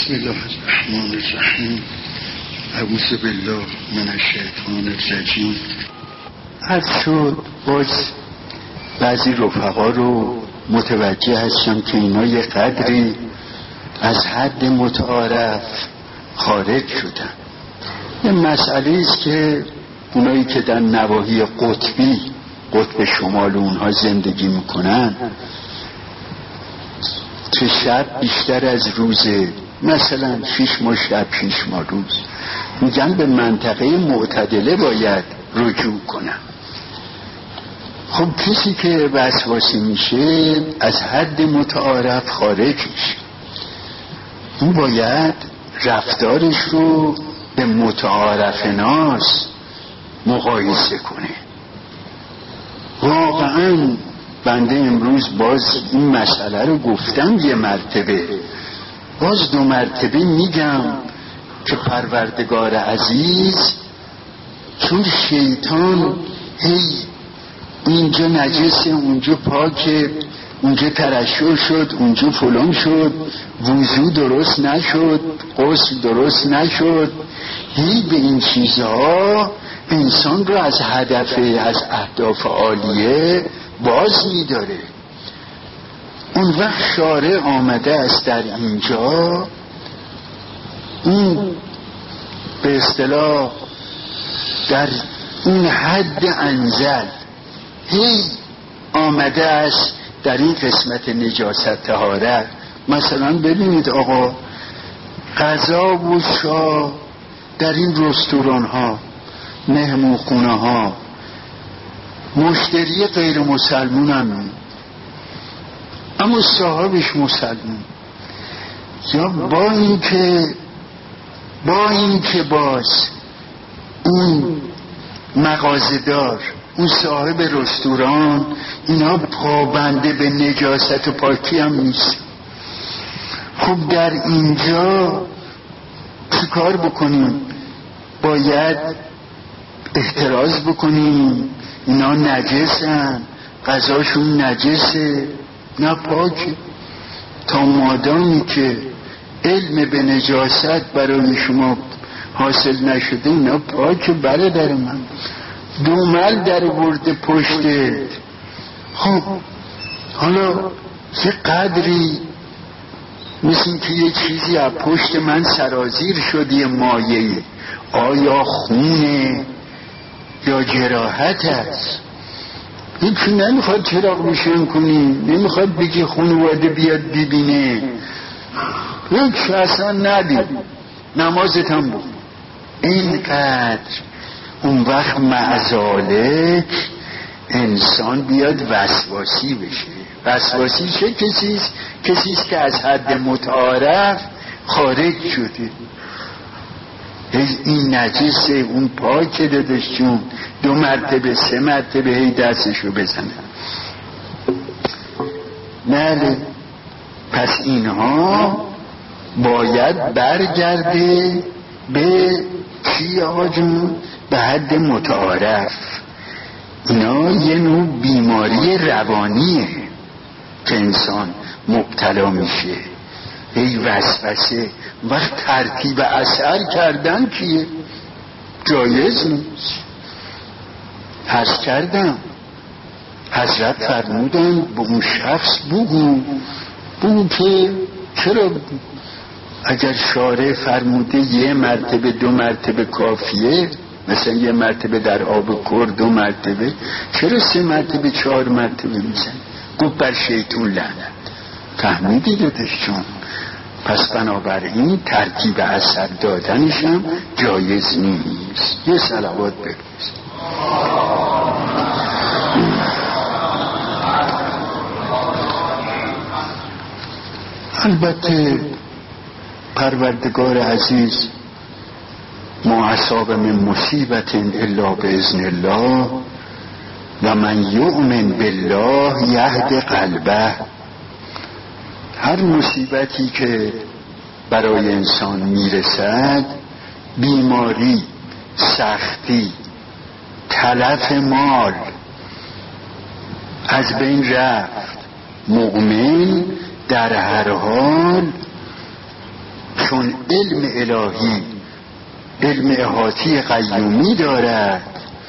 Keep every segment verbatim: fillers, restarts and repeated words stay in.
بسم الله الرحمن الرحیم. اعوذ بالله من الشیطان الرجیم. عرض شد باز بعضی رفقا رو متوجه هستم که اینا یه قدری از حد متعارف خارج شدن. یه مسئله است که اونایی که در نواحی قطبی قطب شمال اونها زندگی میکنن که شب بیشتر از روزه، مثلا شش ماه شب شش ماه روز، میگن به منطقه معتدله باید رجوع کنن. خب کسی که وسواسی میشه از حد متعارف خارج میشه، اون باید رفتارش رو به متعارف ناس مقایسه کنه. واقعا بنده امروز باز این مسئله رو گفتم یه مرتبه، باز دو مرتبه میگم که پروردگار عزیز چون شیطان هی اینجا نجسه اونجا پاکه، اونجا ترشح شد اونجا فلان شد، وضو درست نشد، غسل درست نشد، هی به این چیزها انسان رو از هدف از اهداف عالیه باز می‌داره. اون وقت شارع آمده است در اینجا اون به اصطلاح در این حد انزل هی آمده است در این قسمت نجاست طهارت. مثلا ببینید آقا غذا و شاه در این رستوران ها، مهمونخونه ها، مشتری غیر مسلمون هم اما صاحبش مسلمون، یا با این که با این که باز اون مغازه‌دار، اون صاحب رستوران، اینا پابنده به نجاست و پاکی هم نیست. خب در اینجا چی کار بکنیم؟ باید احتراز بکنیم اینا نجسن، غذاشون نجسه، نه پاکه. تا مادامی که علم به نجاست برای شما حاصل نشده اینا پاکه. برادر من دومل در برده پشتت. خب حالا یه قدری مثل که یه چیزی از پشت من سرازیر شد، یه مایه، آیا خونه یا جراحت هست؟ هیچی نمیخواد چراغ روشن کنی، نمیخواد بگی خانواده بیاد ببینه، هیچ اصلا ندید، نمازت هم بود. اینقدر اون وقت معزالک انسان بیاد وسواسی بشه. وسواسی چه کسیست؟ کسیست که از حد متعارف خارج شده. این نجسه اون پاکه دادش جون، دو مرتبه سه مرتبه هی دستشو بزنه. بله، پس اینها باید برگرده به چی آقا جون؟ به حد متعارف. اینا یه نوع بیماری روانیه که انسان مبتلا میشه. ای وسوسه وقت ترتیب اثر کردن کیه؟ جایز نیست. عرض کردم حضرت فرمودن به اون شخص بگو بگو که چرا بگو؟ اگر شارع فرموده یه مرتبه دو مرتبه کافیه، مثلا یه مرتبه در آب کر دو مرتبه، چرا سه مرتبه چهار مرتبه میزن؟ گفت بر شیطون لعنت. فهمیدی دادش چون؟ پس بنابراین ترتیب اثر دادنش هم جایز نیست. یه صلوات بگویید. البته پروردگار عزیز ما اصاب من مصیبت الا باذن الله و من یؤمن بالله یهد قلبه. هر مصیبتی که برای انسان میرسد، بیماری، سختی، تلف مال، از بین رفت، مؤمن در هر حال چون علم الهی علم احاطی قیومی دارد،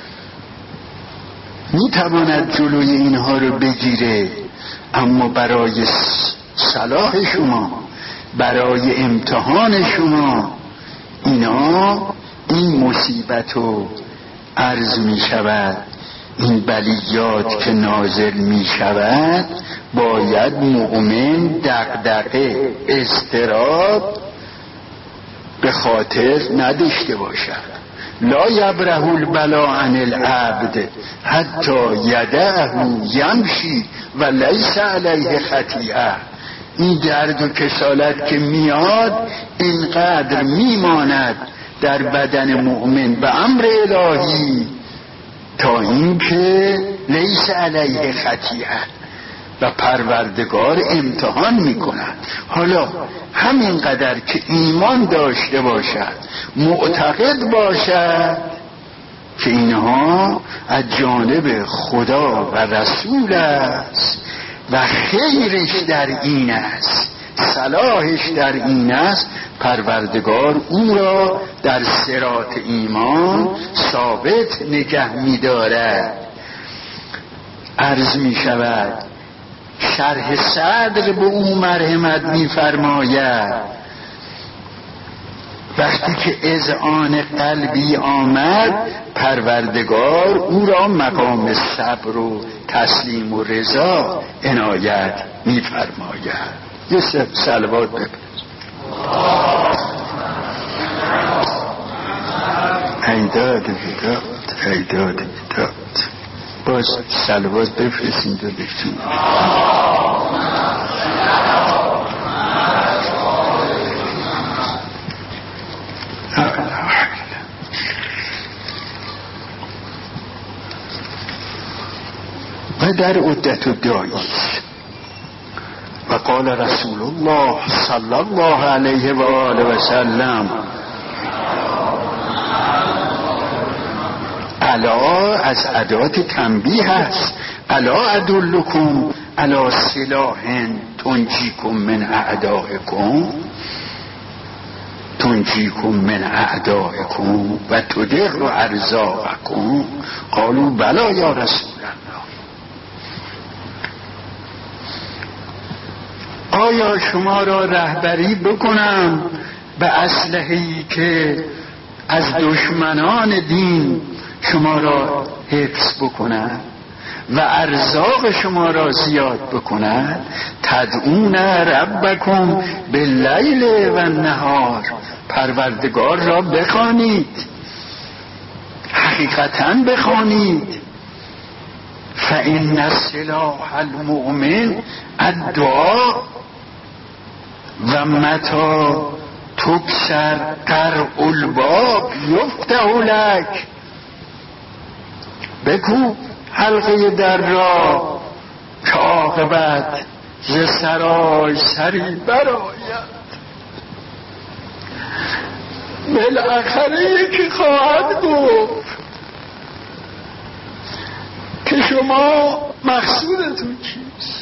میتواند جلوی اینها رو بگیره، اما برای صلاح شما، برای امتحان شما، اینا این مصیبت رو عرض می شود، این بلیات که نازل می شود، باید مؤمن دغدغه اضطراب به خاطر نداشته باشد. لا یبره البلا عن العبد حتی یدعه یمشی و لیس علیه خطیئه. این درد و کسالت که میاد اینقدر میماند در بدن مؤمن به امر الهی تا اینکه لیس علیه خطیئه و پروردگار امتحان میکند. حالا همینقدر که ایمان داشته باشد، معتقد باشد که اینها از جانب خدا و رسول است و خیرش در این است، صلاحش در این است، پروردگار او را در صراط ایمان ثابت نگه می‌دارد. عرض می شود شرح صدر به او مرحمت می‌فرماید وقتی که اذعان قلبی آمد، پروردگار او را مقام صبر و تسلیم و رضا عنایت می‌فرماید. یه صلوات بفرست. ایداد بیداد ایداد بیداد. باز صلوات بفرستیم دو دکتون. و در عدت الداعی و قال رسول الله صلی الله علیه و آله و سلم الا از ادات تنبیه است، الا ادلکم الا سلاح تنجیکم من اعدائکم تنجیکم من اعدائکم و تدر ارزاقکم. قالوا بلا یا رسول الله. آیا شما را رهبری بکنم به اسلحه‌ای که از دشمنان دین شما را حفظ بکند و ارزاق شما را زیاد بکند؟ تدعون ربکم باللیل و النهار، پروردگار را بخوانید، حقیقتاً بخوانید. فإن سلاح المؤمن الدعاء و متی تکسر قرع الباب یفتح لک. بکو حلقه در را که عاقبت ز سرای سری برآید. بالاخره یکی خواهد گفت که شما مقصودتون چیست؟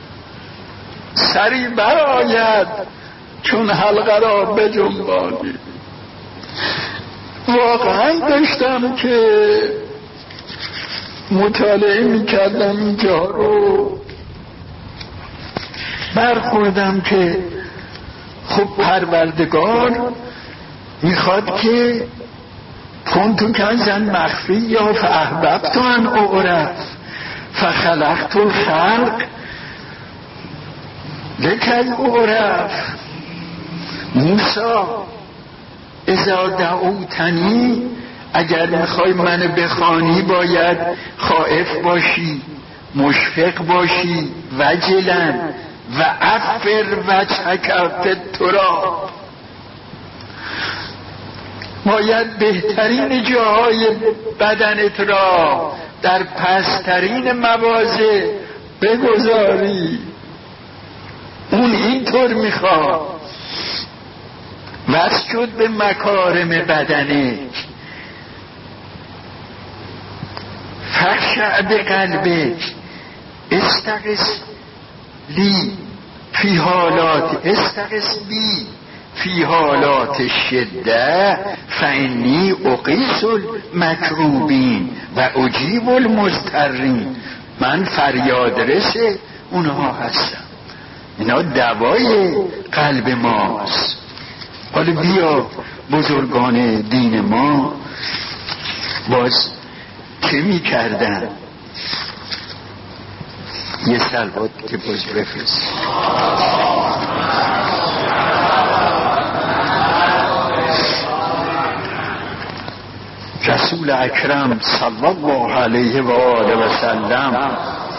سری برآید چون حلقه را بجنبانید. واقعا داشتم که مطالعه میکردم اینجا رو، برخوردم که خب پروردگار میخواد که کنتو کنزن مخفی یا فاحببت ان اعرف فخلقت الخلق لکی اعرف. موسی اذا دعوتنی، اگر میخوای منو بخوانی باید خائف باشی، مشفق باشی، وجلن و افر وجهک فی التراب. باید بهترین جاهای بدنت را در پسترین مواضع بگذاری. اون اینطور میخواد. وصل شد به مکارم بدنک. فخشع به قلبک استقس لی فی حالات استقس بی فی حالات شده فانی اقیس المکروبین و اجیب المضطرین. من فریاد رس اونها هستم، اینا دوای قلب ماست. حالا بیا بزرگان دین ما باز چه می کردن؟ یه سلوات که باز بفرست. رسول اکرم صلی الله علیه و آله و سلم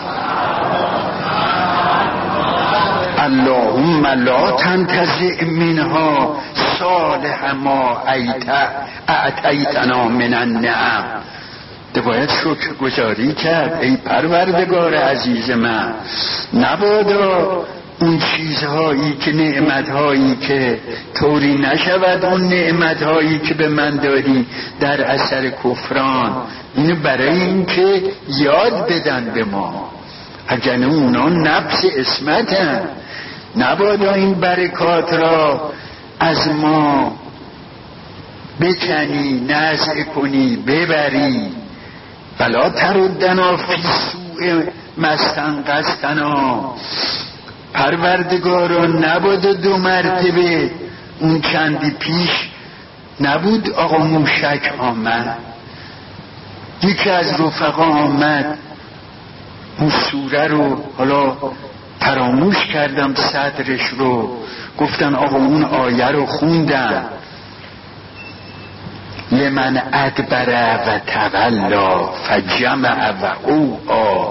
اللهم لا تنتزع منها صالح ما اعطیتنا من النعم. باید شکر گزاری کرد ای پروردگار عزیز من، نبادا اون چیزهایی که نعمتهایی که طوری نشود اون نعمتهایی که به من دادی در اثر کفران، اینو برای این که یاد بدن به ما، اگر اونا نفس اسمتن، نبادا این برکات را از ما بکنی، نزع کنی، ببری. بلا تردنا فی سوء مستنقذتنا. پروردگارا نبود دو مرتبه اون چندی پیش نبود آقا موشک آمد، یکی از رفقا آمد اون سوره رو، حالا فراموش کردم صدرش رو، گفتن آقا اون آیه رو خوندن لمن ادبر و تولا فجمع و اوعا.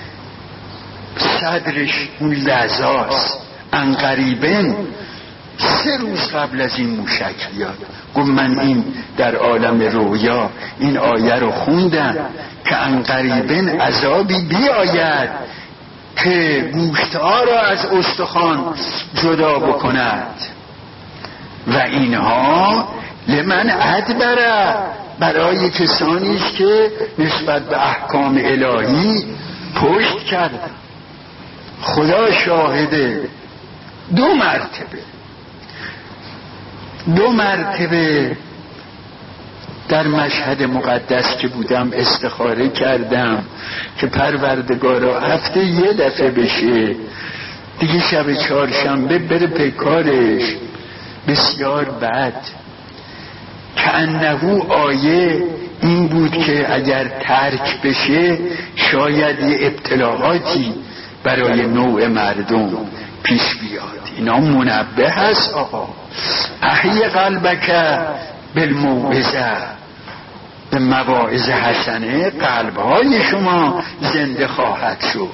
صدرش اون لحظاست انقریبن سه روز قبل از این موشک بیاد. گفت من این در عالم رویا این آیه رو خوندم که انقریبن عذابی بیاید که گوشتها را از استخوان جدا بکند و اینها لمن ادبره، برای کسانی است که نسبت به احکام الهی پشت کردن. خدا شاهده دو مرتبه دو مرتبه در مشهد مقدس که بودم استخاره کردم که پروردگارا هفته یه دفعه بشه دیگه شب چهارشنبه بره پیکارش. بسیار بد که انهو آیه این بود که اگر ترک بشه شاید یه ابتلاعاتی برای نوع مردم پیش بیاد. اینا منبه هست آقا. احی قلبک بالموعظه، به مواعظ حسنه قلبهای شما زنده خواهد شد.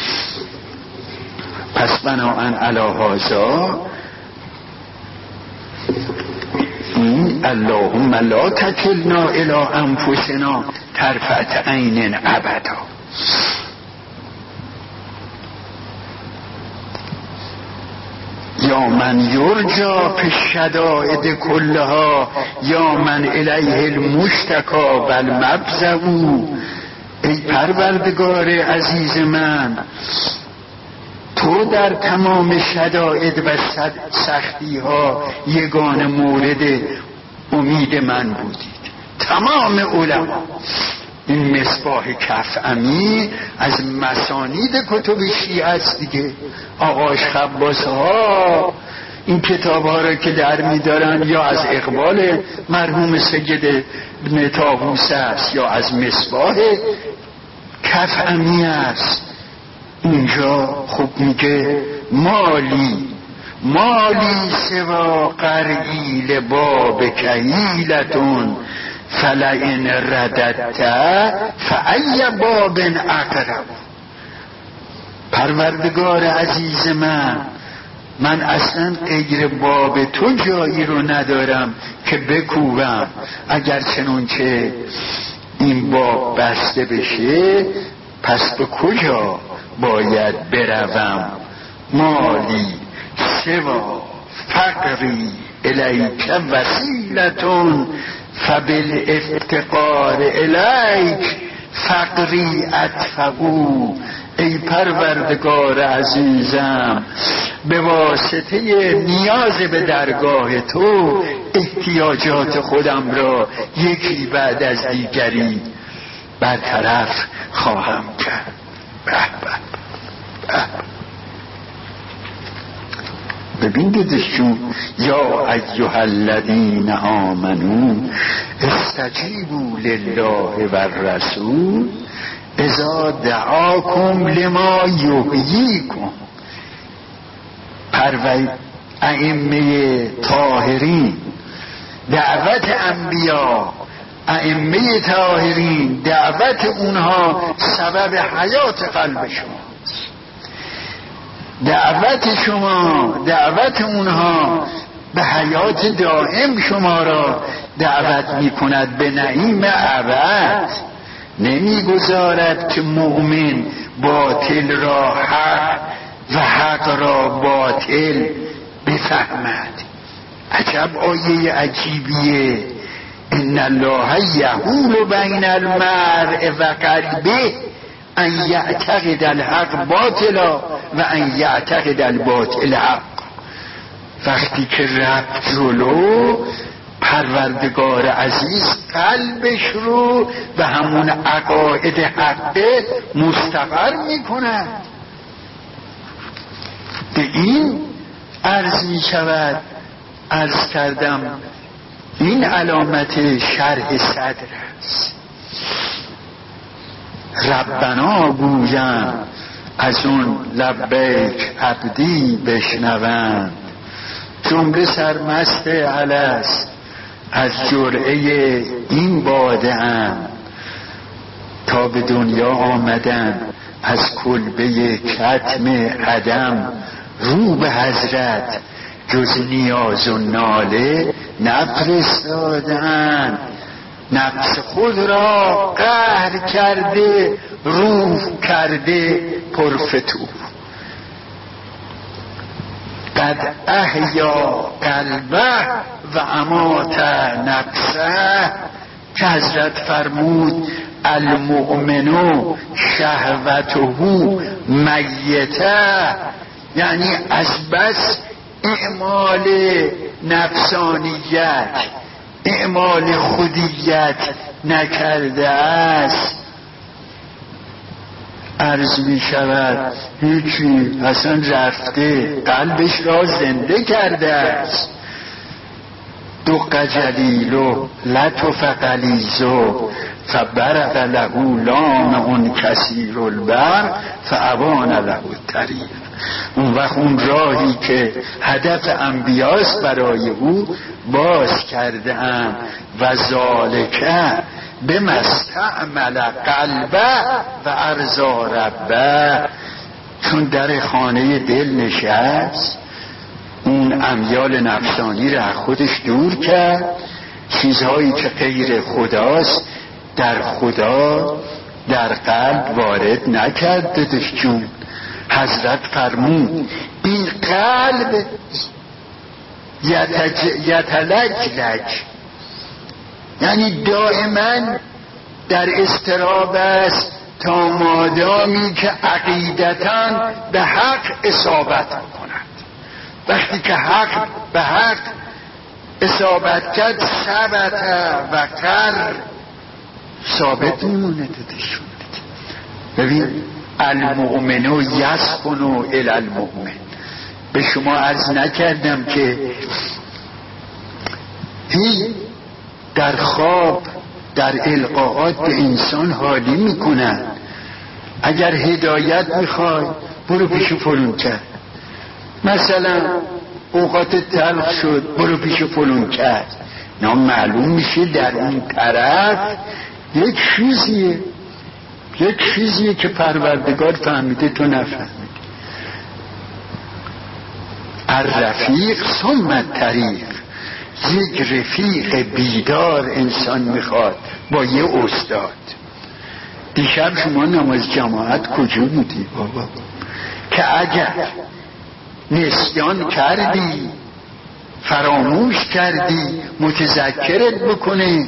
پس بناهن علی هذا اللهم لا تکلنا الی انفسنا طرفة عین ابدا. یا من یرجا فی الشدائد کلها یا من الیه المشتکا و المفزع. ای پروردگار عزیز من، تو در تمام شدائد و سختی ها یگانه مورد امید من بودید. تمام علما، این مصباح کفعمی از مسانید کتب شیعه است دیگه. آقاش خباس ها این کتاب ها را که در می دارن یا از اقبال مرحوم سید ابن طاووس است یا از مصباح کفعمی است. اینجا خوب میگه مالی مالی سوا قرعی لباب کهیلتون فلئن رددت فای باب اقرب. پروردگار عزیز من، من اصلا غیر باب تو جایی رو ندارم که بکوبم. اگر چنانچه این باب بسته بشه پس به کجا باید بروم؟ مالی سوا فقری الیک وسیلتون فبالافتقار الیک فقری ادفعو. ای پروردگار عزیزم، به واسطه نیاز به درگاه تو احتیاجات خودم را یکی بعد از دیگری برطرف خواهم کرد. به به به ببین دیدشون یا ایها الذین آمنو استجیبوا لله و الرسول اذا دعاکم لما یحییکم. پروی ائمه طاهرین دعوت انبیا، ائمه طاهرین دعوت اونها سبب حیات قلب شماست. دعوت شما دعوت اونها به حیات دائم شما را دعوت می کند، به نعیم ابد. نمی گذارد که مؤمن باطل را حق و حق را باطل بفهمد. عجب آیه عجیبیه. ان الله یحول بین المرء و قلبه ان یعتقد الحق باطلا و ان یعتقد الباطل حق. وقتی که رفت جلو، پروردگار عزیز قلبش رو به همون عقاید حقه مستقر می کند. به این عرض می شود، عرض کردم این علامت شرح صدر است. ربنا گویم از اون لبیک عبدی بشنوند، جمله سرمست الست از جرعه این باده ام، تا به دنیا آمدن از کلبه کتم عدم، رو به حضرت جز نیاز و ناله نفرستادن. نفس خود را قهر کرده، روح کرده پرفتوح. قد احیا قلبه و امات نفسه، که حضرت فرمود المؤمنو شهوته میته، یعنی از بس اعمال نفسانیت، اعمال خودیت نکرده است. عرض می شود هیچی، اصلا رفته قلبش را زنده کرده است. دق جلیلو لطف قلیزو فبرق له لام اون کثیر البر فعوان له الطریق. اون وقت اون راهی که هدف انبیاست برای او باز کرده ام. و ذالکه بمستعمل قلبه و ارضا ربه. چون در خانه دل نشست، اون امیال نفسانی را خودش دور کرد، چیزهایی که غیر خداست در خدا در قلب وارد نکرد. دادش جون حضرت فرمود این قلب یتلجلج، یعنی دائما در اضطراب است تا مادامی که عقیدتاً به حق اصابت کند. وقتی که حق به حق اصابت کرد ثبت و قر ثابت میمونه. دادشون ببین المؤمنو یسکنو الی المؤمن. به شما عرض نکردم که هی در خواب در القاءات به انسان حالی میکنن. اگر هدایت میخوای برو پیش فلون کرد، مثلا اوقات تلخ شد برو پیش فلون کرد. نه معلوم میشه در اون طرف یک چیزیه، یک چیزیه که پروردگار فهمیده تو نفهمیدی. الرفیق ثم الطریق. یک رفیق بیدار انسان میخواد با یه استاد. دیشب شما نماز جماعت کجا بودی بابا؟ که اگر نسیان کردی، فراموش کردی، متذکرت بکنه.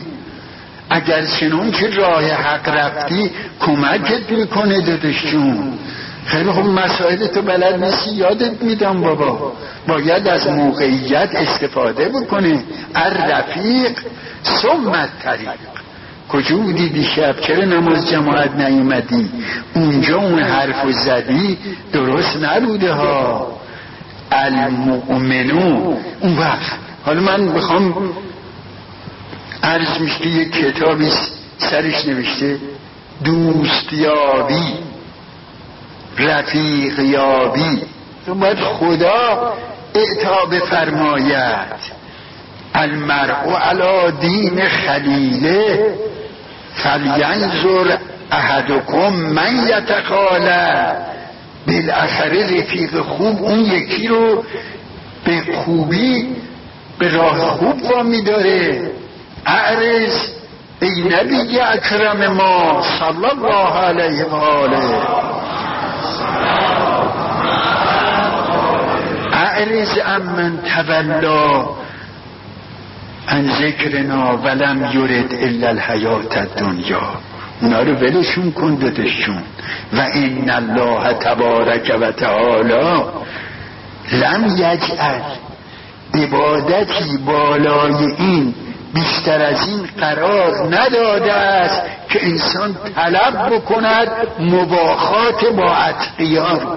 اگر چنون که راه حق رفتی کمکت میکنه. دادش جون خیلی خوب، مسائل تو بلد نیستی، یادت میدم بابا. باید از موقعیت استفاده بکنه. الرفیق ثم طریق. کجا بودی دیشب؟ چرا نماز جماعت نیومدی؟ اونجا اون حرفو زدی درست نبوده ها. المؤمنون. اون وقت حالا من بخوام عرض میشه یک کتابی سرش نوشته دوستیابی، رفیقیابی. تو باید خدا اعطا بفرماید. المرء علی دین خلیله فلینظر احدکم من یتخاله. بالاخره رفیق خوب اون یکی رو به خوبی به راه خوب وامی داره. اعرض ای نبی اکرم ما صلی الله علیه و آله، اعرض امن تولا عن ذکرنا ولم یرد الا الحیات الدنیا. اونا رو ولشون کن دادشون. و ان الله تبارک و تعالی لم یجعل عبادتی بالای این بیشتر از این قرار نداده است که انسان طلب بکند مباخات با اتقیان.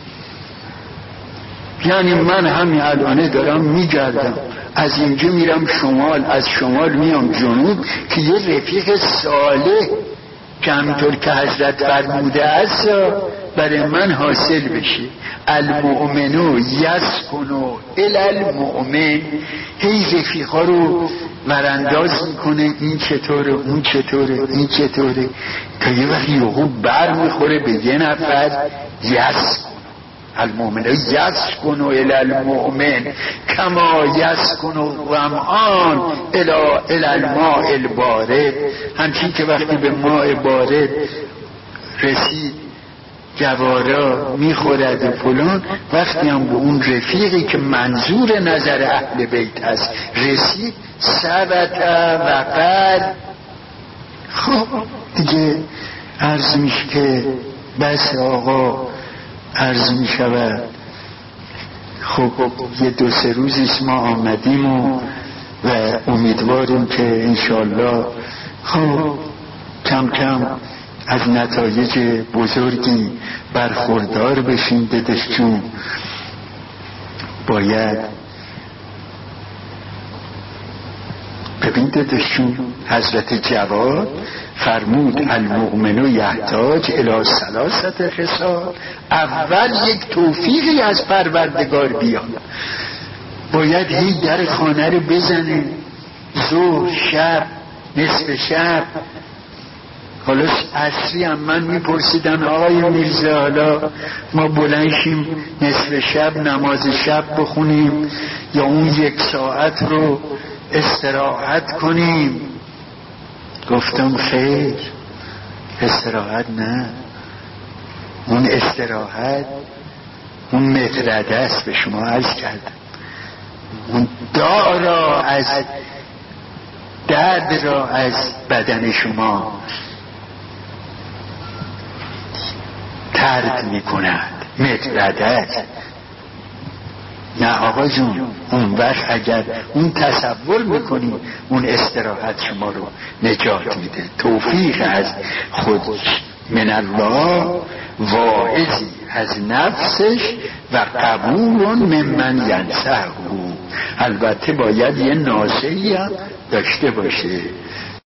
یعنی من همین الانه دارم میگردم، از اینجا میرم شمال، از شمال میام جنوب که یه رفیق صالح که همینطور که حضرت فرموده است برای من حاصل بشه. المؤمنو یسکنو الی المؤمن. هی رفیقا رو ورانداز میکنه، این چطوره اون چطوره این چطوره، تا یه وقت یهو بر میخوره به یه نفر. یسکنو المؤمن یسکنو الی المؤمن کما یسکنو الظمآن الی الماء البارد. همچین که وقتی به ماء بارد رسید جوارا میخورد و فلان، وقتی هم به اون رفیقی که منظور نظر اهل بیت هست رسید ثبت و قد. خب دیگه عرض میشه که بس آقا، عرض می شود خب یه دو سه روزیست ما آمدیم و, و امیدواریم که انشالله خب کم کم از نتایج بزرگی برخوردار بشیم. ددش چون باید ببین ددش چون حضرت جواد فرمود المؤمن یحتاج الی ثلاثه خصال. اول یک توفیقی از پروردگار بیاد، باید هی در خانه رو بزنه، ظهر، شب، نصف شب. حالا عصری هم من میپرسیدن آقای میرزا حالا ما بلنشیم نصف شب نماز شب بخونیم یا اون یک ساعت رو استراحت کنیم؟ گفتم خیر، استراحت نه. اون استراحت اون مطرده است، به شما عرض کردم. اون داء را از درد را از بدن شما طرد می کند، مطرده است. نه آقا جون، اون وقت اگر اون تصور میکنی اون استراحت شما رو نجات میده. توفیق از خود من الله، واعظی از نفسش و قبول ممن ینصحه. البته باید یه ناصحی هم داشته باشه.